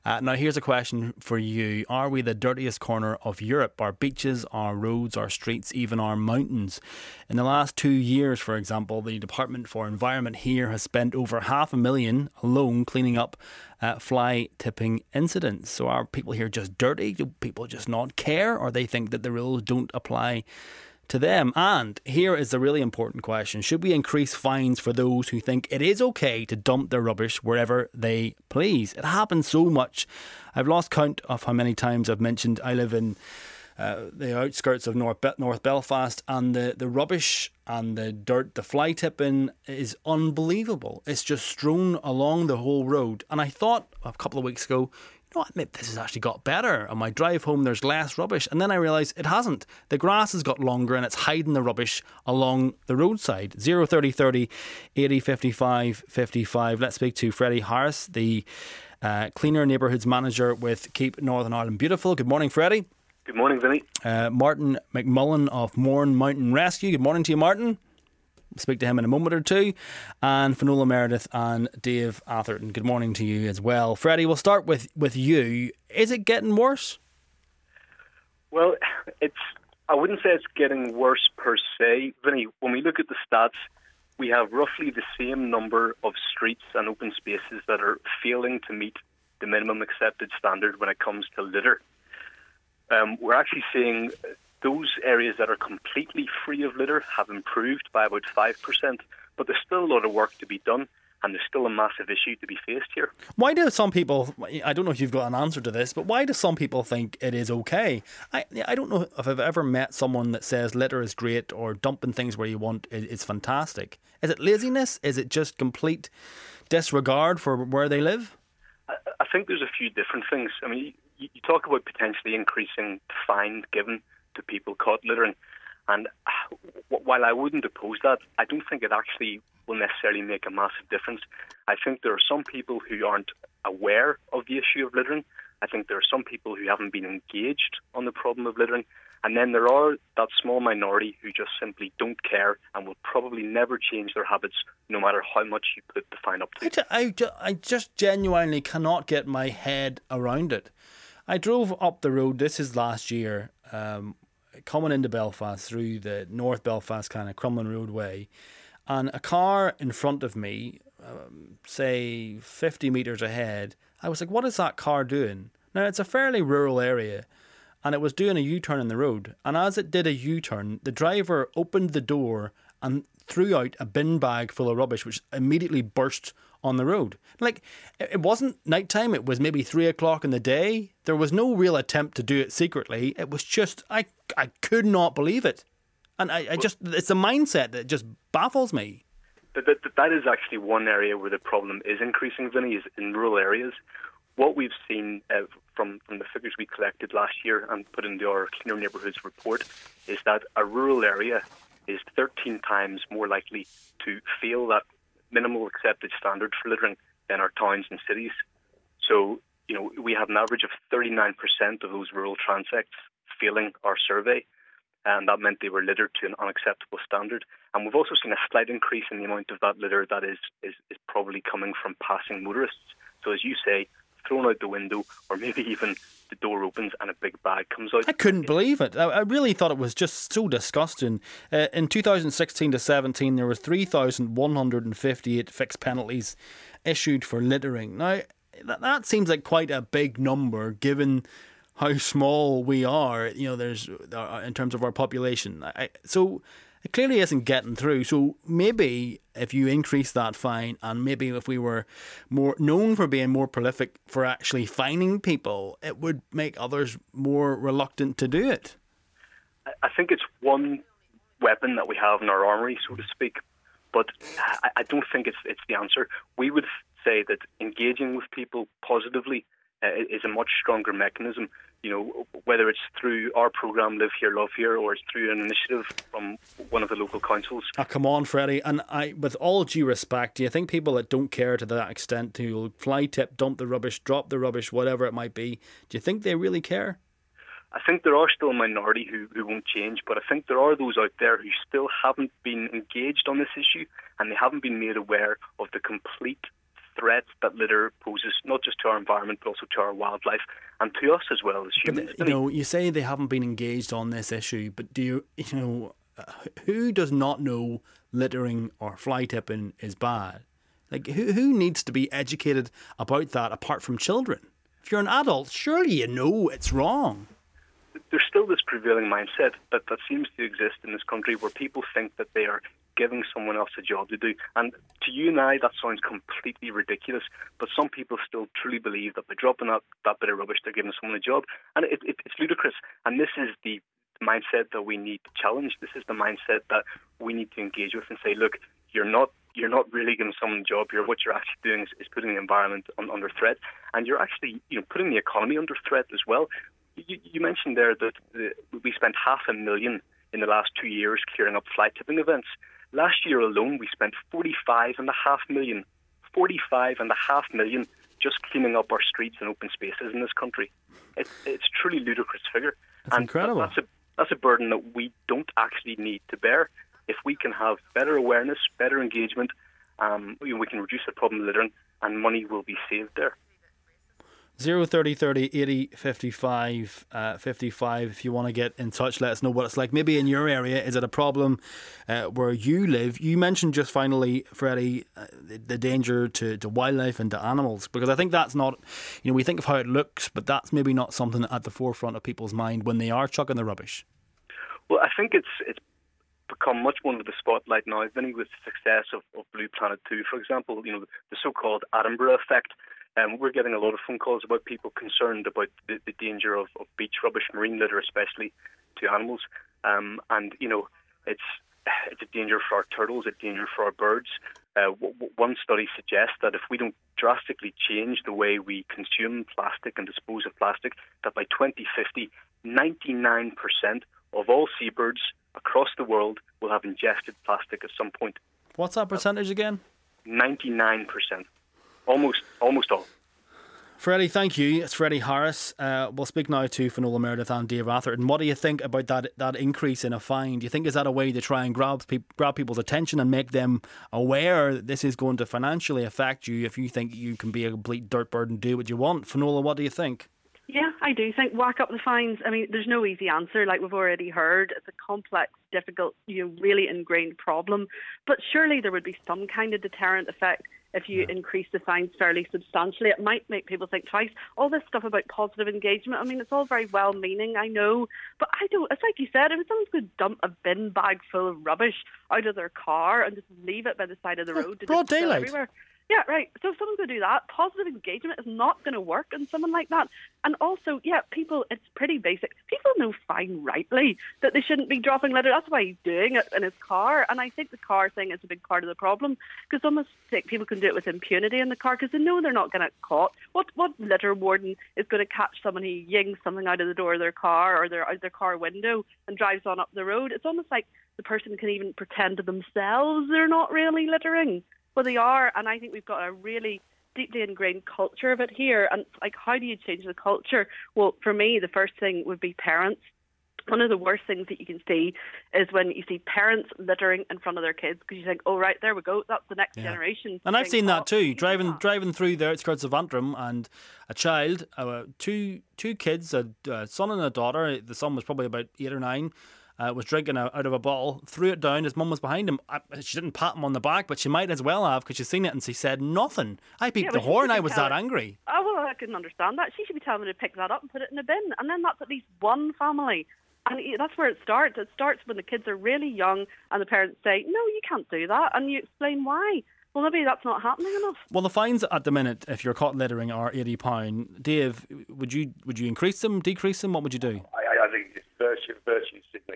Now, here's a question for you. Are we the dirtiest corner of Europe? Our beaches, our roads, our streets, even our mountains. In the last 2 years, for example, the Department for Environment here has spent over $500,000 alone cleaning up fly tipping incidents. So are people here just dirty? Do people just not care? Or they think that the rules don't apply to them? And here is the really important question. Should we increase fines for those who think it is okay to dump their rubbish wherever they please? It happens so much. I've lost count of how many times I've mentioned I live in the outskirts of North Belfast, and the rubbish and the dirt, the fly tipping is unbelievable. It's just strewn along the whole road. And I thought a couple of weeks ago, this has actually got better. On my drive home, there's less rubbish. And then I realised it hasn't. The grass has got longer and it's hiding the rubbish along the roadside. 030 30 80 55 55. Let's speak to Freddie Harris, the Cleaner Neighbourhoods Manager with Keep Northern Ireland Beautiful. Good morning, Freddie. Good morning, Vinny. Martin McMullen of Mourne Mountain Rescue. Good morning to you, Martin. We'll speak to him in a moment or two. And Finola Meredith and Dave Atherton. Good morning to you as well. Freddie, we'll start with you. Is it getting worse? Well, I wouldn't say it's getting worse per se. Vinny, when we look at the stats, we have roughly the same number of streets and open spaces that are failing to meet the minimum accepted standard when it comes to litter. We're actually seeing those areas that are completely free of litter have improved by about 5%, but there's still a lot of work to be done, and there's still a massive issue to be faced here. Why do some people, I don't know if you've got an answer to this, but why do some people think it is okay? I don't know if I've ever met someone that says litter is great or dumping things where you want is fantastic. Is it laziness? Is it just complete disregard for where they live? I think there's a few different things. I mean, you talk about potentially increasing the fine given to people caught littering. And while I wouldn't oppose that, I don't think it actually will necessarily make a massive difference. I think there are some people who aren't aware of the issue of littering. I think there are some people who haven't been engaged on the problem of littering. And then there are that small minority who just simply don't care and will probably never change their habits no matter how much you put the fine up to. I just genuinely cannot get my head around it. I drove up the road, this is last year, coming into Belfast through the North Belfast kind of Crumlin roadway, and a car in front of me, say 50 metres ahead, I was like, what is that car doing? Now, it's a fairly rural area, and it was doing a U-turn in the road, and as it did a U-turn, the driver opened the door and threw out a bin bag full of rubbish, which immediately burst on the road. Like, it wasn't nighttime, it was maybe 3 o'clock in the day. There was no real attempt to do it secretly. It was just, I could not believe it. And I just, it's a mindset that just baffles me. That is actually one area where the problem is increasing, Vinny, is in rural areas. What we've seen from the figures we collected last year and put into our Cleaner Neighbourhoods report is that a rural area is 13 times more likely to fail that minimal accepted standard for littering than our towns and cities. So, we had an average of 39% of those rural transects failing our survey, and that meant they were littered to an unacceptable standard. And we've also seen a slight increase in the amount of that litter that is probably coming from passing motorists. So as you say, thrown out the window, or maybe even the door opens and a big bag comes out. I couldn't believe it. I really thought it was just so disgusting. In 2016 to 17, there was 3,158 fixed penalties issued for littering. Now, that seems like quite a big number given how small we are, there's in terms of our population. So it clearly isn't getting through. So maybe if you increase that fine, and maybe if we were more known for being more prolific for actually fining people, it would make others more reluctant to do it. I think it's one weapon that we have in our armoury, so to speak, but I don't think it's the answer. We would say that engaging with people positively is a much stronger mechanism. Whether it's through our programme Live Here, Love Here, or it's through an initiative from one of the local councils. Come on, Freddie. And with all due respect, do you think people that don't care to that extent, who fly tip, dump the rubbish, drop the rubbish, whatever it might be, do you think they really care? I think there are still a minority who won't change, but I think there are those out there who still haven't been engaged on this issue, and they haven't been made aware of the complete threat that litter poses, not just to our environment, but also to our wildlife and to us as well as humans. But, you say they haven't been engaged on this issue, but who does not know littering or fly tipping is bad? Like, who needs to be educated about that apart from children? If you're an adult, surely you know it's wrong. There's still this prevailing mindset that seems to exist in this country where people think that they are giving someone else a job to do. And to you and I, that sounds completely ridiculous, but some people still truly believe that by dropping that bit of rubbish, they're giving someone a job. And it's ludicrous. And this is the mindset that we need to challenge. This is the mindset that we need to engage with and say, look, you're not really giving someone a job here. What you're actually doing is putting the environment under threat, and you're actually putting the economy under threat as well. You mentioned there that we spent $500,000 in the last 2 years clearing up fly tipping events. Last year alone, we spent $45.5 million. $45.5 million just cleaning up our streets and open spaces in this country. It's truly ludicrous figure. That's incredible. That's a burden that we don't actually need to bear. If we can have better awareness, better engagement, we can reduce the problem of littering, and money will be saved there. 030 30 80 55 55. If you want to get in touch, let us know what it's like. Maybe in your area, is it a problem where you live? You mentioned just finally, Freddie, the danger to wildlife and to animals, because I think that's not, we think of how it looks, but that's maybe not something at the forefront of people's mind when they are chucking the rubbish. Well, I think it's become much more of the spotlight now, Vinny, with the success of Blue Planet 2, for example, the so-called Attenborough effect. We're getting a lot of phone calls about people concerned about the danger of beach rubbish, marine litter especially, to animals. It's a danger for our turtles, a danger for our birds. One study suggests that if we don't drastically change the way we consume plastic and dispose of plastic, that by 2050, 99% of all seabirds across the world will have ingested plastic at some point. What's that percentage again? 99%. Almost all. Freddie, thank you. It's Freddie Harris. We'll speak now to Finola Meredith and Dave Atherton. What do you think about that increase in a fine? Do you think is that a way to try and grab people's attention and make them aware that this is going to financially affect you if you think you can be a complete dirtbird and do what you want? Finola, what do you think? Yeah, I do think whack up the fines. I mean, there's no easy answer, like we've already heard. It's a complex, difficult, really ingrained problem. But surely there would be some kind of deterrent effect if you increase the fines fairly substantially. It might make people think twice. All this stuff about positive engagement, I mean, it's all very well-meaning, I know. But it's like you said, if someone's going to dump a bin bag full of rubbish out of their car and just leave it by the side of the road to broad daylight everywhere. Yeah, right. So if someone's going to do that, positive engagement is not going to work in someone like that. And also, people, it's pretty basic. People know fine rightly that they shouldn't be dropping litter. That's why he's doing it in his car. And I think the car thing is a big part of the problem, because almost think people can do it with impunity in the car because they know they're not going to get caught. What litter warden is going to catch someone who yings something out of the door of their car or out their car window and drives on up the road? It's almost like the person can even pretend to themselves they're not really littering. Well, they are, and I think we've got a really deeply ingrained culture of it here. And how do you change the culture? Well, for me, the first thing would be parents. One of the worst things that you can see is when you see parents littering in front of their kids, because you think, oh, right, there we go, that's the next generation. And I've seen that too, driving through the outskirts of Antrim, and a child, two kids, a son and a daughter, the son was probably about 8 or 9, was drinking out of a bottle, threw it down, his mum was behind him. She didn't pat him on the back, but she might as well have, because she's seen it, and she said nothing. I peeped the horn, I was that angry. Oh, well, I can understand that. She should be telling me to pick that up and put it in a bin, and then that's at least one family. And that's where it starts. It starts when the kids are really young and the parents say, no, you can't do that, and you explain why. Well, maybe that's not happening enough. Well, the fines at the minute, if you're caught littering, are £80. Dave, would you increase them, decrease them? What would you do? I think it's virtue signaling.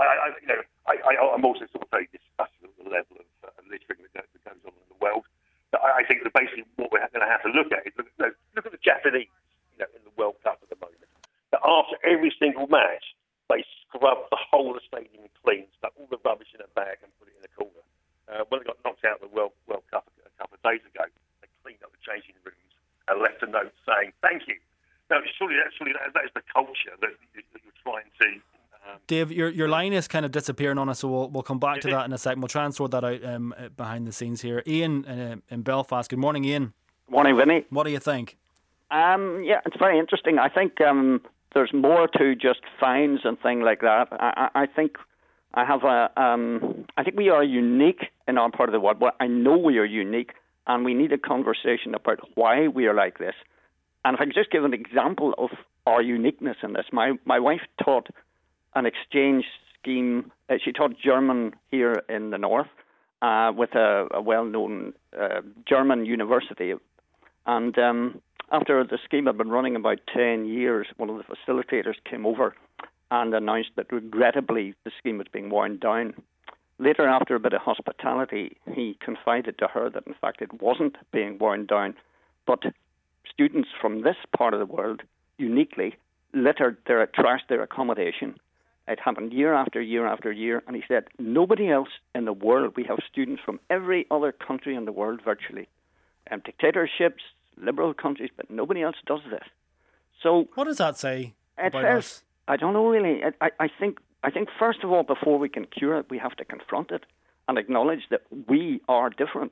I'm also sort of very disgusted at the level of littering that goes on in the world. But I think that basically what we're going to have to look at is look at the Japanese, in the World Cup at the moment. That after every single match, they scrub the whole of the stadium clean, stuck all the rubbish in a bag and put it in a corner. When they got knocked out of the World Cup a couple of days ago, they cleaned up the changing rooms and left a note saying thank you. Now, surely that is the culture that you're trying to Dave, your line is kind of disappearing on us, so we'll come back to that in a second. We'll try and sort that out behind the scenes here. Ian in Belfast. Good morning, Ian. Morning, Vinny. What do you think? Yeah, it's very interesting. I think there's more to just fines and things like that. I think I think we are unique in our part of the world. Well, I know we are unique, and we need a conversation about why we are like this. And if I could just give an example of our uniqueness in this, my wife taught an exchange scheme. She taught German here in the north with a well-known German university. And after the scheme had been running about 10 years, one of the facilitators came over and announced that regrettably the scheme was being wound down. Later, after a bit of hospitality, he confided to her that in fact it wasn't being wound down, but students from this part of the world uniquely trashed their accommodation. It happened year after year after year, and he said, nobody else in the world, we have students from every other country in the world virtually, dictatorships, liberal countries, but nobody else does this. So what does that say about us? I don't know really. I think first of all, before we can cure it, we have to confront it and acknowledge that we are different.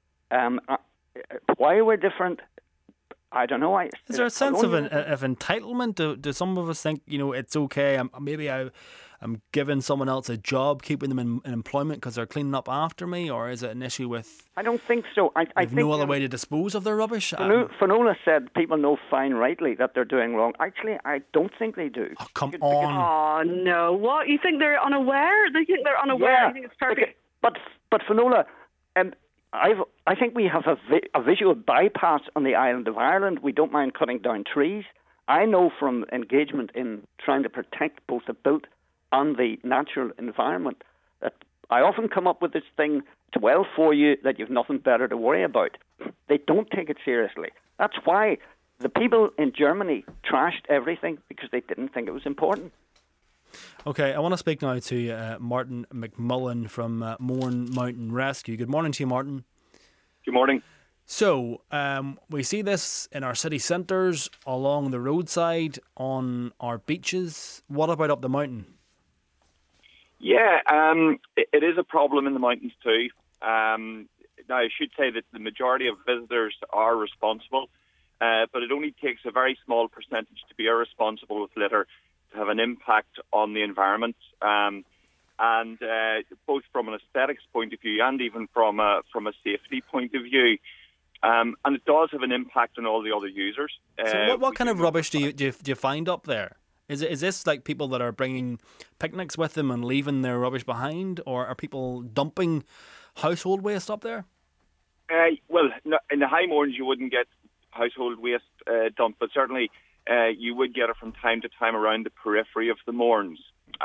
Why we're different, I don't know. Is there a sense of entitlement? Do some of us think, it's okay? Maybe I'm giving someone else a job, keeping them in employment because they're cleaning up after me, or is it an issue with? I don't think so. I think no other way to dispose of their rubbish. Finola said people know fine rightly that they're doing wrong. Actually, I don't think they do. Oh, come on! Oh no! What, you think they're unaware? They think they're unaware. Yeah, I think it's perfect. But Finola, I think we have a visual bypass on the island of Ireland. We don't mind cutting down trees. I know from engagement in trying to protect both the built and the natural environment that I often come up with this thing, it's well for you that you've nothing better to worry about. They don't take it seriously. That's why the people in Germany trashed everything, because they didn't think it was important. Okay, I want to speak now to Martin McMullen from Mourne Mountain Rescue. Good morning to you, Martin. Good morning. So, we see this in our city centres, along the roadside, on our beaches. What about up the mountain? Yeah, it is a problem in the mountains too. Now, I should say that the majority of visitors are responsible, but it only takes a very small percentage to be irresponsible with litter to have an impact on the environment, and both from an aesthetics point of view and even from a safety point of view. And it does have an impact on all the other users. So what kind of rubbish do you find up there? Is this like people that are bringing picnics with them and leaving their rubbish behind, or are people dumping household waste up there? Well, in the High Mournes you wouldn't get household waste dumped, but certainly you would get it from time to time around the periphery of the Mournes.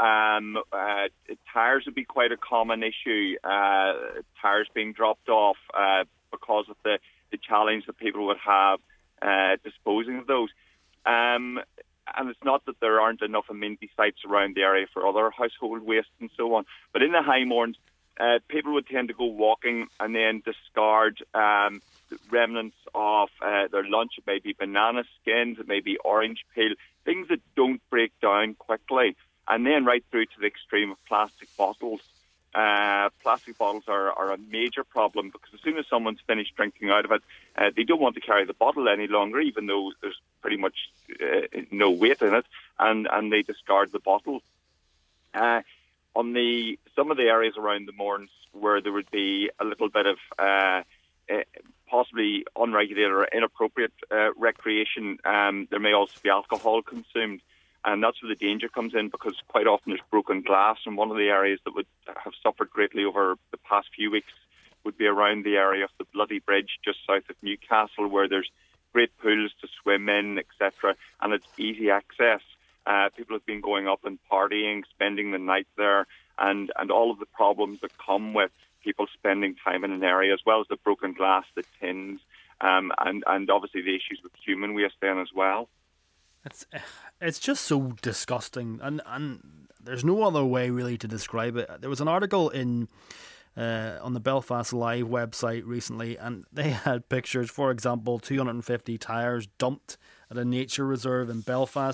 Tyres would be quite a common issue, tyres being dropped off because of the challenge that people would have disposing of those. And it's not that there aren't enough amenity sites around the area for other household waste and so on. But in the High Mournes, people would tend to go walking and then discard remnants of their lunch. It may be banana skins, it may be orange peel, things that don't break down quickly. And then right through to the extreme of plastic bottles. Plastic bottles are a major problem, because as soon as someone's finished drinking out of it, they don't want to carry the bottle any longer, even though there's pretty much no weight in it, and they discard the bottle. On some of the areas around the Mournes where there would be a little bit of possibly unregulated or inappropriate recreation, there may also be alcohol consumed. And that's where the danger comes in, because quite often there's broken glass. And one of the areas that would have suffered greatly over the past few weeks would be around the area of the Bloody Bridge just south of Newcastle, where there's great pools to swim in, etc. And it's easy access. People have been going up and partying, spending the night there, and all of the problems that come with people spending time in an area, as well as the broken glass, the tins, and obviously the issues with human waste then as well. It's just so disgusting, and there's no other way really to describe it. There was an article on the Belfast Live website recently, and they had pictures. For example, 250 tyres dumped at a nature reserve in Belfast,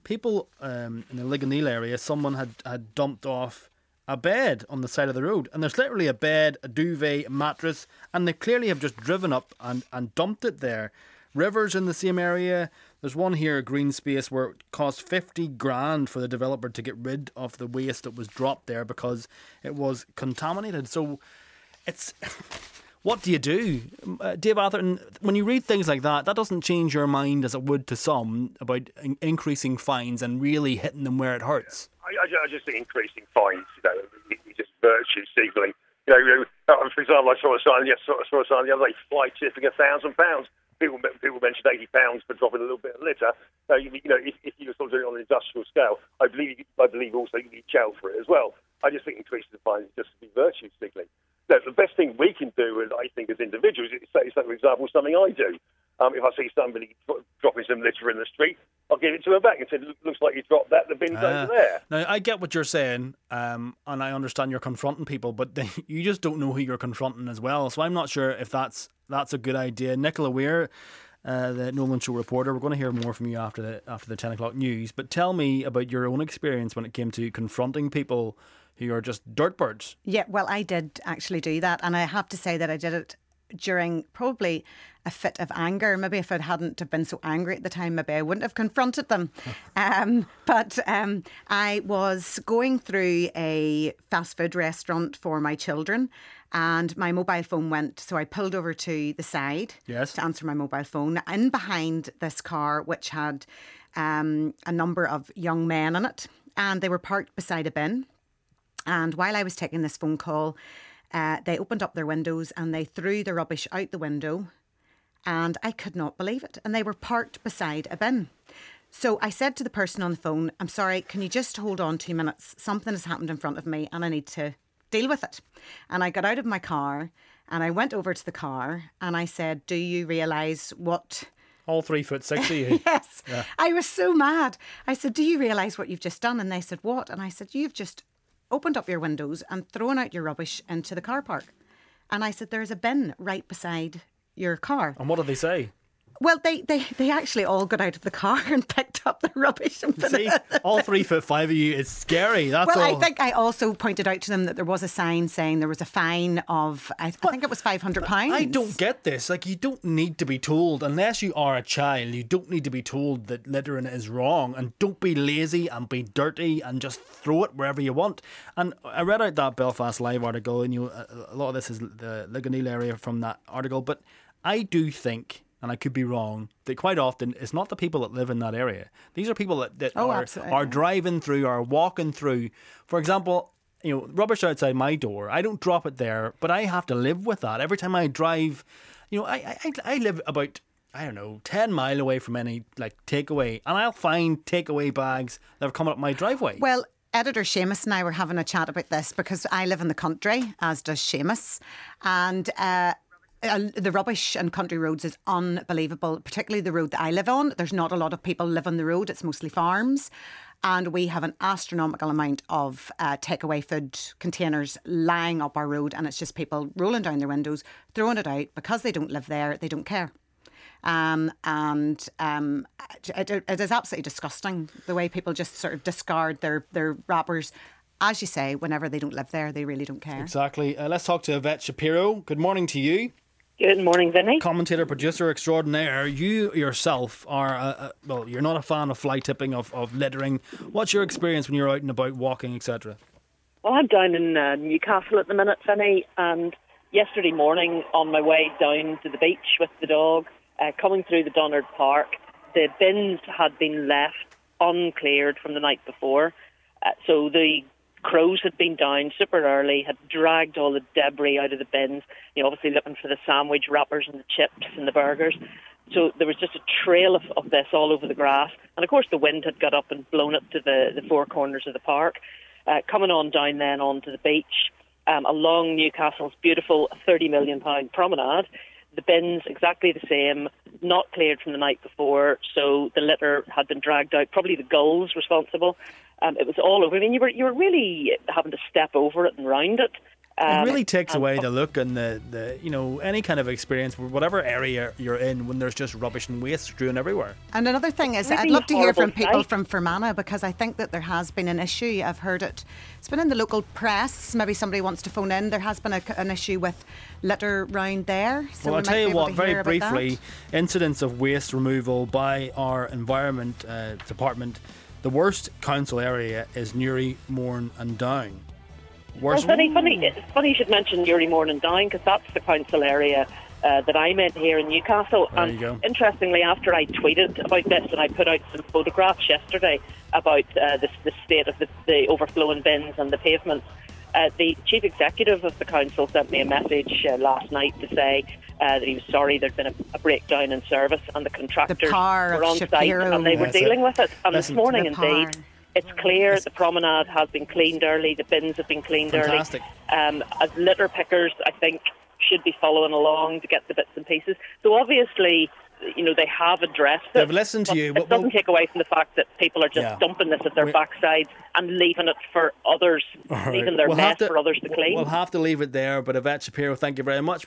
people in the Ligoniel area, someone had dumped off a bed on the side of the road, and there's literally a bed, a duvet, a mattress, and they clearly have just driven up and dumped it there. Rivers in the same area. There's one here, a green space, where it cost 50 grand for the developer to get rid of the waste that was dropped there because it was contaminated. So it's... What do you do? Dave Atherton, when you read things like that, that doesn't change your mind as it would to some about increasing fines and really hitting them where it hurts. I just think increasing fines, is just virtue signalling. For example, I saw a sign the other day, fly tipping £1,000. People mentioned £80 for dropping a little bit of litter. So, if you were sort of doing it on an industrial scale, I believe also you need jail for it as well. I just think increasing the fines is just to be virtue signalling. The best thing we can do, I think, as individuals, is say, for example, something I do. If I see somebody dropping some litter in the street, I'll give it to them back and say, looks like you dropped that, the bin's over there. Now, I get what you're saying, and I understand you're confronting people, but you just don't know who you're confronting as well. So I'm not sure if that's a good idea. Nicola Weir, the Nolan Show reporter, we're going to hear more from you after the 10 o'clock news, but tell me about your own experience when it came to confronting people who are just dirtbirds. Yeah, well, I did actually do that, and I have to say that I did it during probably a fit of anger. Maybe if I hadn't have been so angry at the time, maybe I wouldn't have confronted them. But I was going through a fast food restaurant for my children, and my mobile phone went, so I pulled over to the side to answer my mobile phone. In behind this car, which had a number of young men in it, and they were parked beside a bin. And while I was taking this phone call, they opened up their windows and they threw the rubbish out the window, and I could not believe it. And they were parked beside a bin. So I said to the person on the phone, I'm sorry, can you just hold on 2 minutes? Something has happened in front of me and I need to deal with it. And I got out of my car and I went over to the car and I said, do you realise what... All 3'6" of you. Yes. Yeah. I was so mad. I said, do you realise what you've just done? And they said, what? And I said, you've just opened up your windows and thrown out your rubbish into the car park. And I said, there's a bin right beside your car. And what did they say? Well, they actually all got out of the car and picked up the rubbish and put it. All 3'5" of you is scary. That's well, all. I think I also pointed out to them that there was a sign saying there was a fine of, I think it was £500. I don't get this. Like, you don't need to be told, unless you are a child, you don't need to be told that littering is wrong. And don't be lazy and be dirty and just throw it wherever you want. And I read out that Belfast Live article, and a lot of this is the Ligoniel area from that article. But I do think, and I could be wrong, that quite often it's not the people that live in that area. These are people that are driving through or walking through. For example, rubbish outside my door, I don't drop it there, but I have to live with that. Every time I drive, I live about, 10 mile away from any takeaway, and I'll find takeaway bags that have come up my driveway. Well, Editor Seamus and I were having a chat about this because I live in the country, as does Seamus, and the rubbish on country roads is unbelievable, particularly the road that I live on. There's not a lot of people live on the road. It's mostly farms. And we have an astronomical amount of takeaway food containers lying up our road. And it's just people rolling down their windows, throwing it out. Because they don't live there, they don't care. It is absolutely disgusting, the way people just sort of discard their wrappers. As you say, whenever they don't live there, they really don't care. Exactly. Let's talk to Yvette Shapiro. Good morning to you. Good morning, Vinny. Commentator, producer extraordinaire. You yourself are, you're not a fan of fly tipping, of littering. What's your experience when you're out and about walking, etc.? Well, I'm down in Newcastle at the minute, Vinny, and yesterday morning on my way down to the beach with the dog, coming through the Dunnard Park, the bins had been left uncleared from the night before. So the crows had been down super early, had dragged all the debris out of the bins, obviously looking for the sandwich wrappers and the chips and the burgers. So there was just a trail of this all over the grass. And of course the wind had got up and blown it to the four corners of the park. Coming on down then onto the beach, along Newcastle's beautiful £30 million promenade, the bins exactly the same, not cleared from the night before, so the litter had been dragged out. Probably the gulls responsible. It was all over. I mean, you were really having to step over it and round it. It really takes away the look and the any kind of experience, whatever area you're in, when there's just rubbish and waste strewn everywhere. And another thing is, really I'd love to hear from people sight. from Fermanagh, because I think that there has been an issue. I've heard it. It's been in the local press. Maybe somebody wants to phone in. There has been an issue with litter round there. So Well, I'll we tell might you be able what, to very hear about briefly, that. incidents of waste removal by our environment department. The worst council area is Newry, Mourne and Down. Well, funny you should mention Newry, Mourne and Down, because that's the council area that I'm in here in Newcastle. There you go. Interestingly, after I tweeted about this and I put out some photographs yesterday about the state of the overflowing bins and the pavements, the chief executive of the council sent me a message last night to say that he was sorry there'd been a breakdown in service and the contractors power were of on site Shapiro. and they were That's dealing it. with it. And Listen, this morning, the power. indeed, it's clear the promenade has been cleaned early, the bins have been cleaned Fantastic. early. As litter pickers, I think, should be following along to get the bits and pieces. So obviously, they have addressed it. They've listened to but you. It doesn't take away from the fact that people are just dumping this at their backsides and leaving it for others, All right. leaving their We'll mess have to- for others to clean. We'll have to leave it there, but Yvette Shapiro, thank you very much.